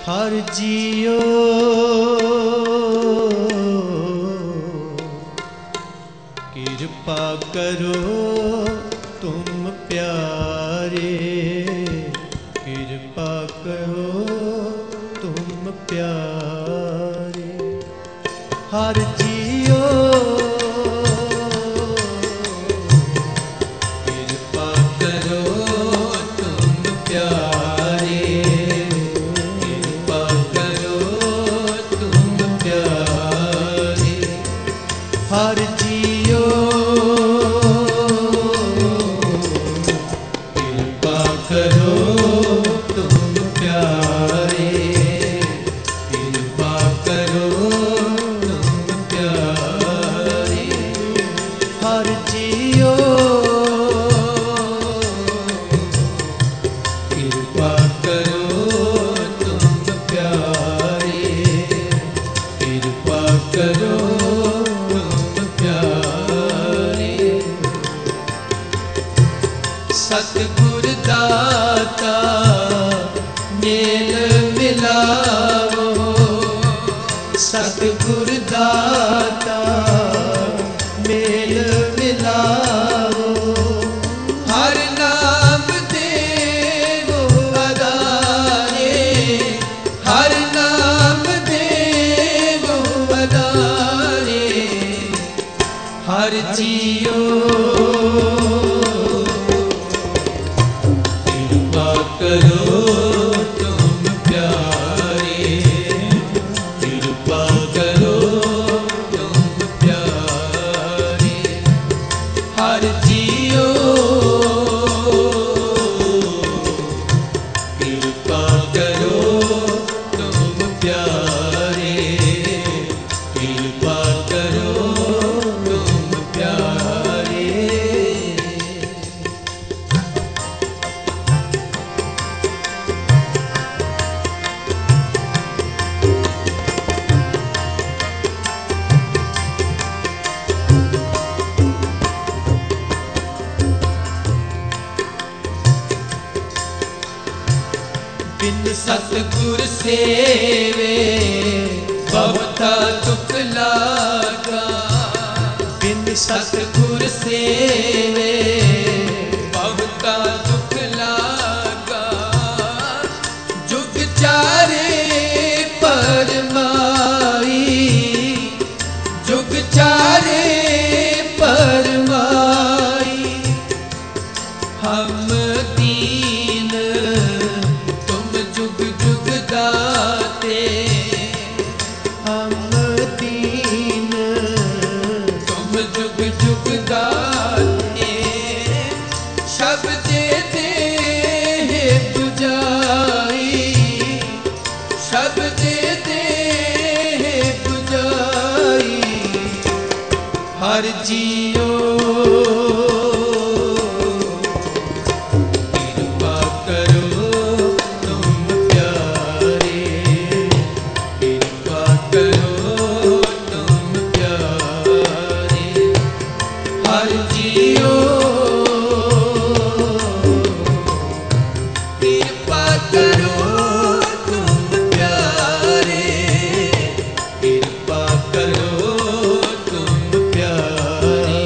हर जियो कृपा करो तुम प्यारे, कृपा करो तुम प्यारे। हर जियो कृपा करो तुम प्यारे, कृपा करो तुम प्यारे। हर जियो कृपा करो तुम प्यारे, कृपा करो तुम प्यारे। हर जियो कृपा करो तुम प्यारे, कृपा करो तुम प्यारे। सतगुर दाता मेल मिलावो, सतगुर दाता मेल मिलावो। हर नाम देवो अदारे, हर नाम देवो अदारे। हर जियो कृपा करो तुम प्यारे, कृपा करो तुम प्यारे। हर जियो कृपा करो तुम प्यारे, कृपा करो तुम प्यारे। बिन सतगुर सेवे बहुता दुख लागा, बिन सतगुर सेवे बहुता दुख लागा। जुग चारे परमाई, जुग चारे परमाई। हम दीन तुम जुग जुग दाते, हम दीन तुम जुग जुग दाते। शब्द दे बुझाई, शब्द दे बुझाई। हर जियो कृपा करो तुम प्यारे, कृपा करो तुम प्यारे। हर जियो कृपा करो तुम प्यारे, कृपा करो तुम प्यारे।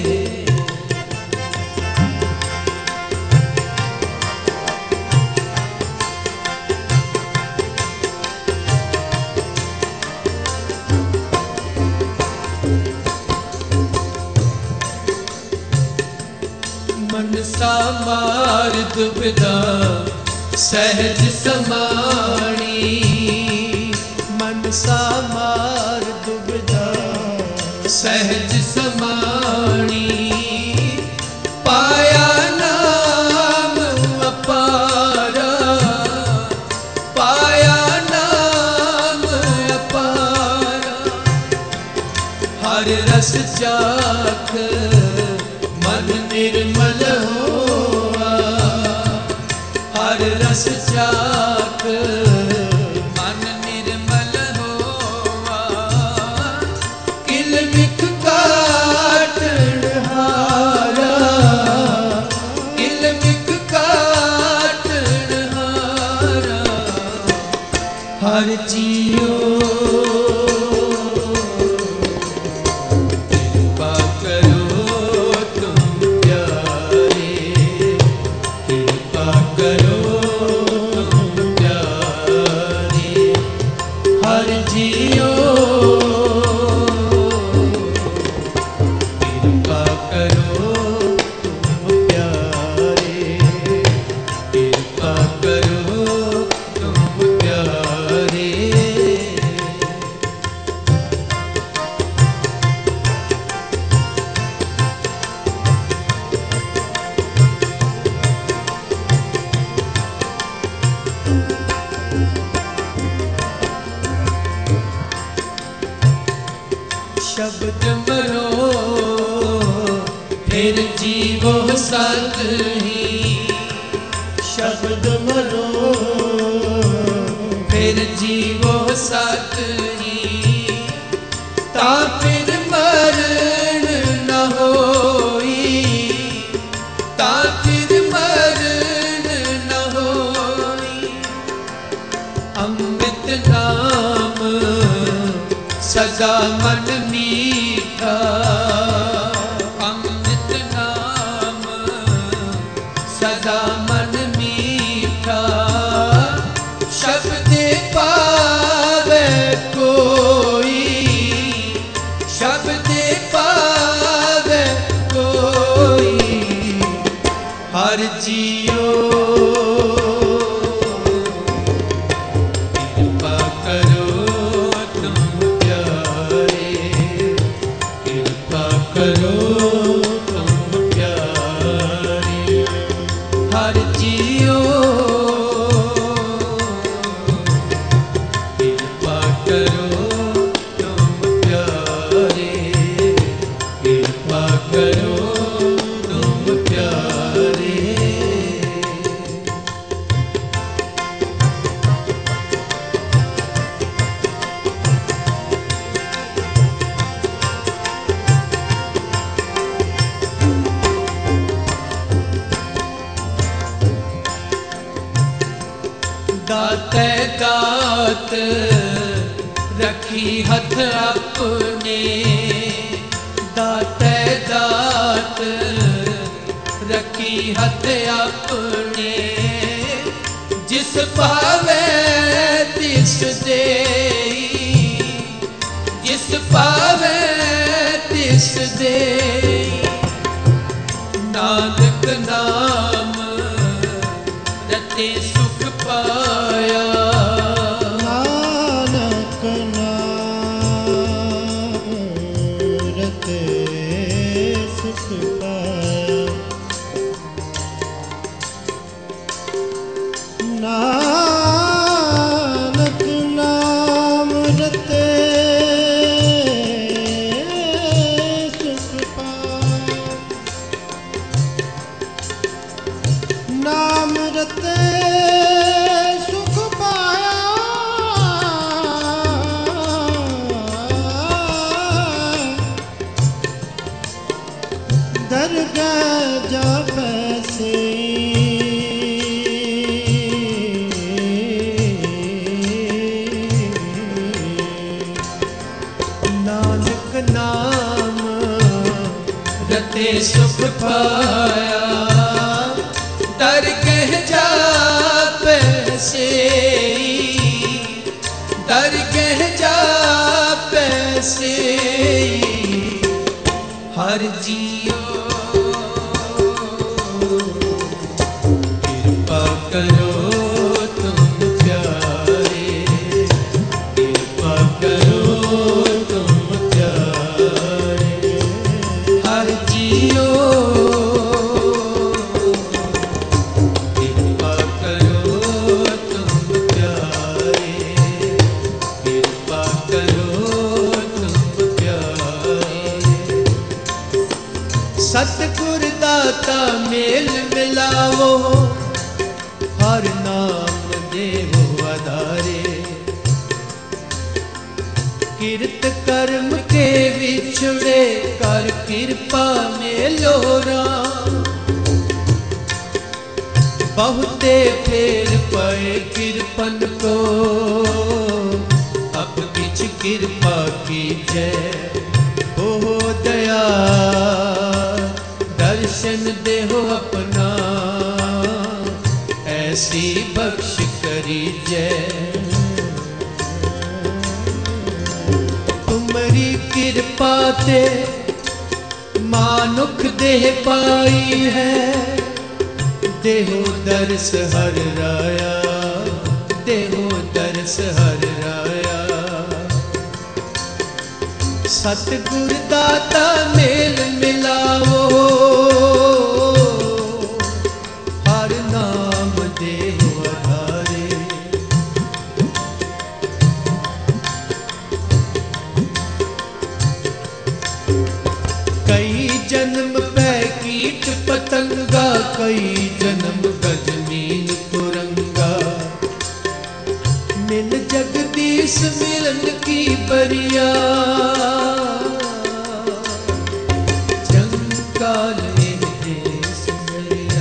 मनसा मार दुविधा सहज समाणी, मनसा मार दुविधा सहज समाणी। पाया नाम अपारा, पाया नाम अपारा। हर रस चाख मन निर्मल होआ, हर रस चाख मन निर्मल होआ। किल बिख काटन हारा, किल बिख काटन हारा। हर जियो कृपा करो तुम प्यारे, कृपा करो तुम प्यारे, हर जियो कृपा करो तुम प्यारे, कृपा करो तुम प्यारे। शब्द मरो फिर जीवो सत ही, शब्द मरो फिर जीवो सत ही, ता फिर मरण न होई, ता फिर मरण न होई। अमृत नाम सदा मन मीठा, अमृत नाम सदा मन मीठा, शब्द पावे कोई, शब्द पावे कोई, हर जियो कृपा करो तुम प्यारे, कृपा करो तुम प्यारे, हर जियो कृपा करो तुम प्यारे, कृपा करो तुम प्यारे। दाते दात रखी हथ अपने, दाते दात रखी हथ अपने, जिस पावे तिस देई, जिस पावे तिस देई। नानक नाम रते सुख पाया, नानक नाम रते सुख पाया, नानक नाम रते सुख पाया, नाम रते सुख पाया, दरगाह जापै से नानक नाम रते सुख पाया, दरगाह जापै से, दरगाह जापै से, हर जियो कृपा करो तुम प्यारे, कृपा करो तुम प्यारे, हर जियो कृपा करो तुम प्यारे, कृपा करो तुम प्यारे। सतगुर दाता मेल मिलावो, हर नाम देवो आधारे, किरत कर्म के विछुड़े कर कृपा मेलो राम। बहुते फेर पए किरपन को, कृपा कीजै। हो दया दर्शन देहो अपना, ऐसी बख्श करीजै। तुमरी कृपा ते मानुख देह पाई है, देहो दर्श हर राया, देहो दर्श हर राया। सतगुर दाता मेल मिलावो, हर नाम देहो आधारे। कई जन्म पै कीट पतंगा, कई जन्म गजनीन कुरंगा। मिल जगदीश मिलन की बरिया, जंकाल देश मरिया।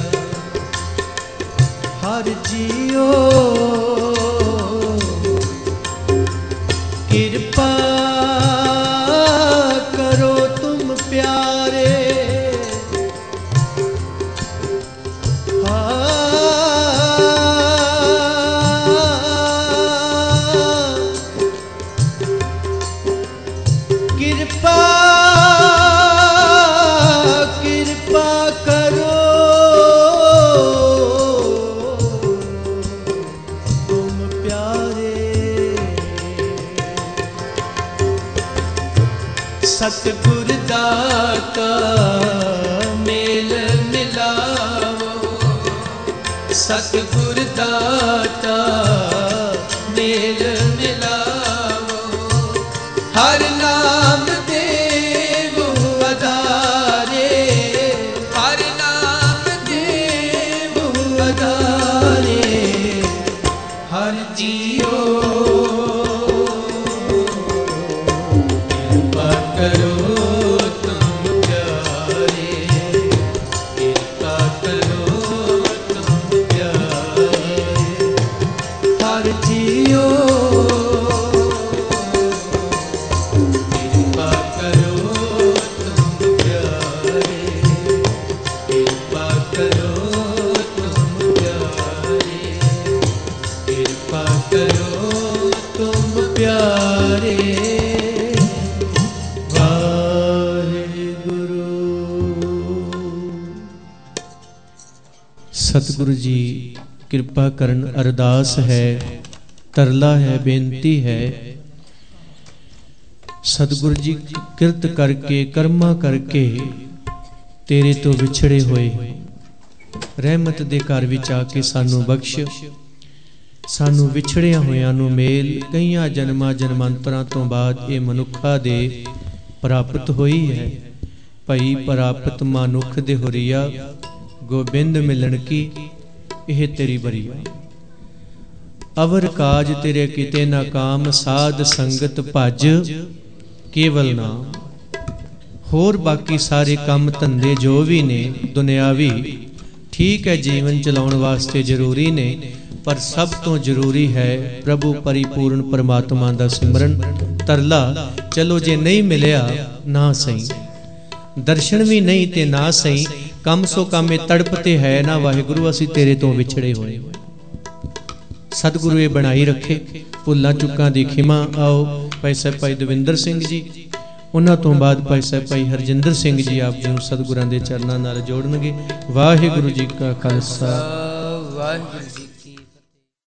हर जियो कृपा करो तुम प्यारे। कृपा कृपा करो तुम प्यारे। सतगुर दाता मेल मिलावो, सतगुर दाता मेल मिलावो। हर नाम देवो आधारे, हर नाम देवो आधारे। हर जियो कृपा करो तुम प्यारे, कृपा करो तुम प्यारे। हर जियो कृपा करो तुम प्यारे, कृपा करो तुम प्यारे, कृपा करो तुम प्यारे। सतगुरु जी कृपा करन अरदास है, तरला है बेनती है। सतगुरु जी किरत करके कर्मा करके तेरे तो विछड़े होए, रहमत दे घर विच आके सानू बख्श। सानू विछड़िया होयां नू मेल कईयां जन्मां जन्मांतरां तो बाद ये मनुखा दे प्राप्त होई है। भई प्राप्त मानुख दे होरिया, गोबिंद मिलन की यह तेरी बरिया। अवर काज तेरे किते ना काम, साध संगत भज केवल नाम। होर बाकी सारे काम धंधे जो भी ने दुनियावी ठीक है, जीवन चलाउण वास्ते जरूरी ने, पर सब तो जरूरी है प्रभु परिपूर्ण परमात्मा दा सिमरन। तरला चलो जे नहीं मिलिया ना सही, दर्शन भी नहीं ते ना सही, कम सो कम ये तड़पते है ना वाहिगुरु असी तेरे तो विछड़े होए। सतगुरु ये बनाई रखे, भुल्लां चुक्कां दी खिमा। आओ भाई साहब भाई दविंदर सिंह जी, उन्हां तो बाद भाई साहब भाई हरजिंदर सिंह जी आप जी सतगुरां दे चरनां नाल जोड़नगे। वाहिगुरु जी का खालसा, वाहिगुरु जी।